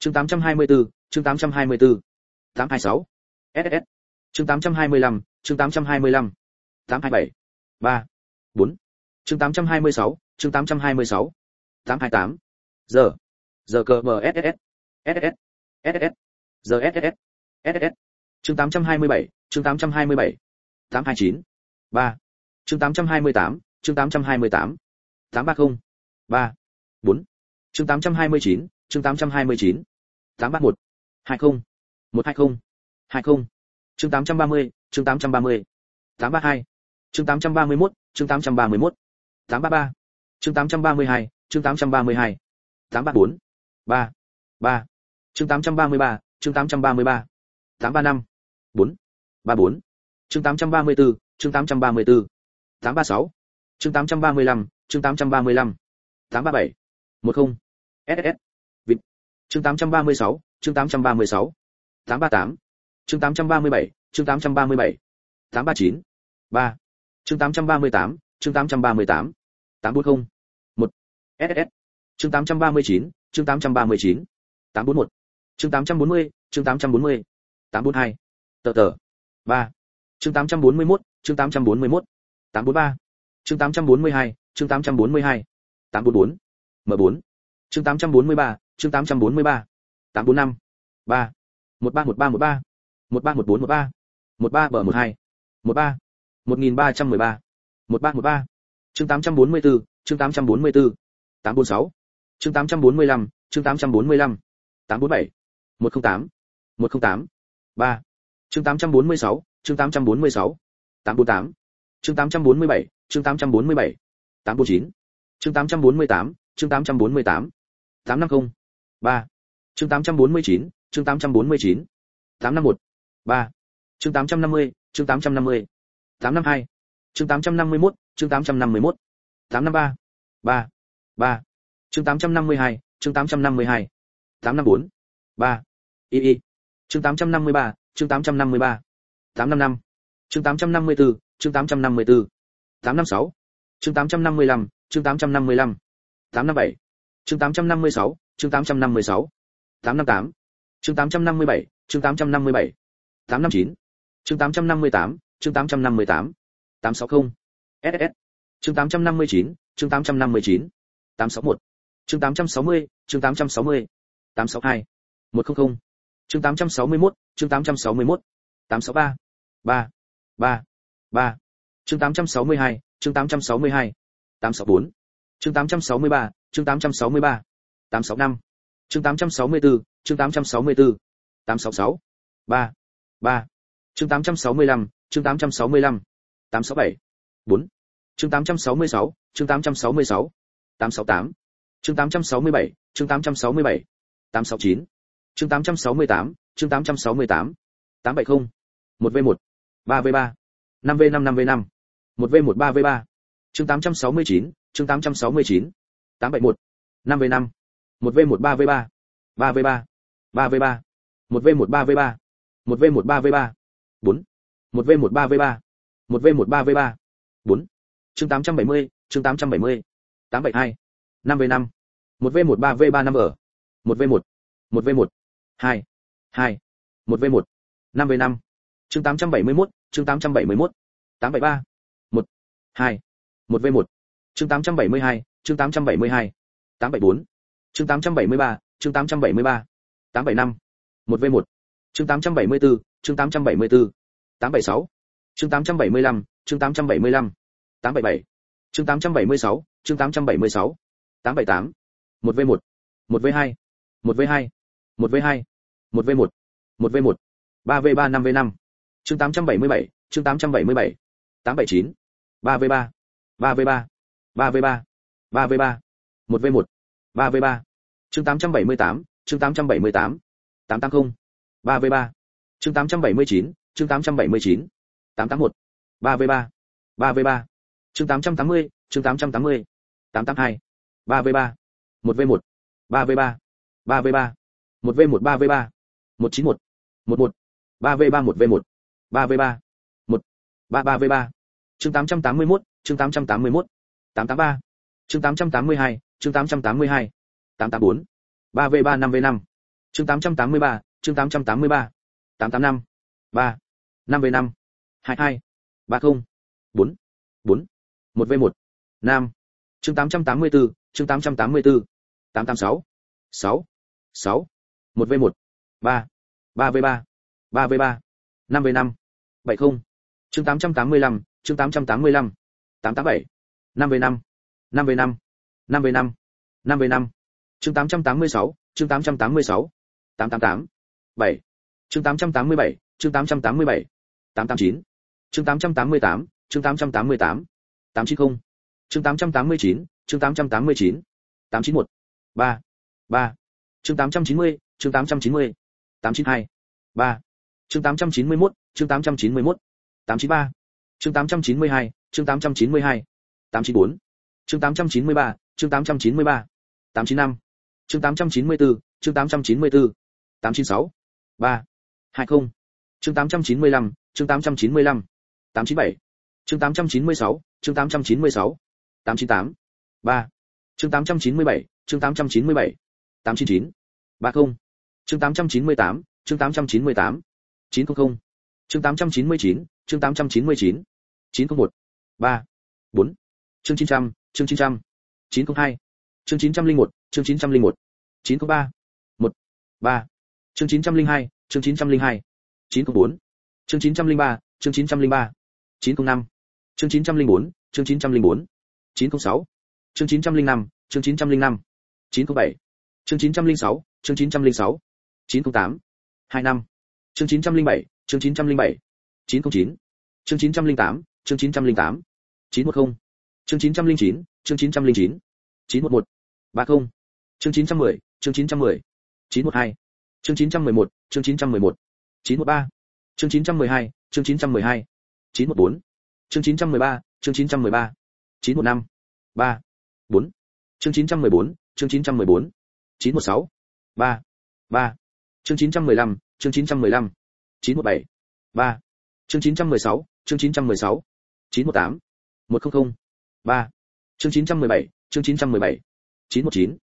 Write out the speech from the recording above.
Chương 824, chương 824. 826. SSS. Chương 825, chương 825. 827. 3. 4. Chương 826, chương 826. 828. Giờ. Giờ cờ bờ SSS. SSS. SSS. Giờ SSS. SSS. Chương 827, chương 827. 829. 3. Chương 828, chương 828. 830. 3. 4. Chương 829, chương 829. 831. 20. 120. 20. Chương 830, chương 830. 832. Chương 831, chương 831. 833. Chương 832, chương 832. 834. 3. 3. Chương 833, chương 833. 835. 4. 34. Chương 834, chương 834. 836. Chương 835, chương 835. 837. 10. SSS. Vịt. Chương 836, chương 836. 838. Chương 837, chương 837. 839. 3. Chương 838, chương 838. 840. 1. SSS. Chương 839, chương 839. 841. Chương 840, chương 840. 842. Tờ. 3. Chương 841, chương 841. 843. Chương 842, chương 842. 844. M4. Chương 843, chương 843. 845. 3. 131313. 131413. 13B12. 13. 1313. 1313. Chương 844, chương 844. 846. Chương 845, chương 845. 847. 108. 108. 3. Chương 846, chương 846. 848. Chương 847, chương 847. 849. Chương 848, chương 848. 850. 3. Chương 849, chương 849. 851. 3. Chương 850, chương 850. 852. Chương 851, chương 851. 853. 3. 3. Chương 852, chương 852. 854. 3. Y. Chương 853, chương 853. 855. Chương 854, chương 854. 856. Chương 855, chương 855. 857. Chương 856, chương 856. 858. Chương 857, chương 857. 859. Chương 858, chương 858. 860. SSS. Chương 859, chương 859. 861. Chương 860, chương 860. 862. 100. Chương 861, chương 861. 863. 3. 3. 3. Chương 862, chương 862. 864. Chương 863, chương 863. 865. Chương 864, chương 864. 866. 3. 3. Chương 865, chương 865. 867. 4. Chương 866, chương 866. 868. Chương 867, chương 867. 869. Chương 868, chương 868. 870. 1v1. 3v3. 5v5 5v5. 1v1 3v3. Chương 869, chương 869. 871. 5v5. 1v1 3v3. 3v3. 3v3. 1v1 3v3. 1v1 3v3. 4. 1v1 3v3. 1v1 3v3. 4. Chương 870, chương 870. 872. 5v5. 1v1 3v3 5 ở. 1v1. 1v1. 2. 2. 1v1. 5v5. Chương 871, chương 871. 873. 1. 2. 1v1. Chương 872, chương 872. 874. Chương 873, chương 873. 875. 1v1. Chương 874, chương 874. 876. Chương 875, chương 875. 877. Chương 876, chương 876. 878. 1v1. 1v2. 1v2. 1v2. 1v1. 1v1. 3v3 5v5. Chương 877, chương 877. 879. 3v3. 3v3. 3v3. 3v3. 1v1. 3v3. Chương 878, chương 878. 880. 3v3. Chương 879, chương 879. 881. 3v3. 3v3. Chương 880, chương 880. 882. 3v3. 1v1. 3v3. 3v3. 1v1 3v3. 191. 11. 3v3 1v1. 3v3. 1. 3v3. Chương 881, chương 881. 883. Chương 882, chương 882. 884. 3v3 5v5. Chương 883, chương 883. 885. 3. 5v5. 22. 30. 4. 4. 1v1. Nam. Chương 884, chương 884. 886. 6. 6. 1v1. 3. 3v3. 3v3. 5v5. 70. Chương 885, chương 885. 887. 5v5. 5v5. 5v5. 5v5. Chương 886, chương 886. 888. 7. Chương 887, chương 887. 889. Chương 888, chương 888. 890. Chương 889, chương 889. 891. 3. 3. Chương 890, chương 890. 892. 3. Chương 891, chương 891. 893. Chương 892, chương 892. 894. Chương 893, chương 893. 895. Chương 894, chương 894. 896. 3. 20. Chương 895, chương 895. 897. Chương 896, chương 896. 898. 3. Chương 897, chương 897. 899. 30. Chương 898, chương 898. 900. Chương 899, chương 899. 901. 3. 4. Chương 900, chương 900. 902. Chương 901, chương 901. 903. 1. 3. Chương 902, chương 902. 904. Chương 903, chương 903. 905. Chương 904, chương 904. 906. Chương 905, chương 905. 907. Chương 906, chương 906. 908. 25. Chương 907, chương 907. 909. Chương 908, chương 908. 910. Chương 909, chương 909. 911. 30. Chương 910, chương 910. 912. Chương 911, chương 911. 913. Chương 912, chương 912. 914. Chương 913, chương 913. 915. 3. 4. Chương 914, chương 914. 916. 3. 3. Chương 915, chương 915. 917. 3. Chương 916, chương 916. 918. 100. 3. Chương 917, chương 917. 919.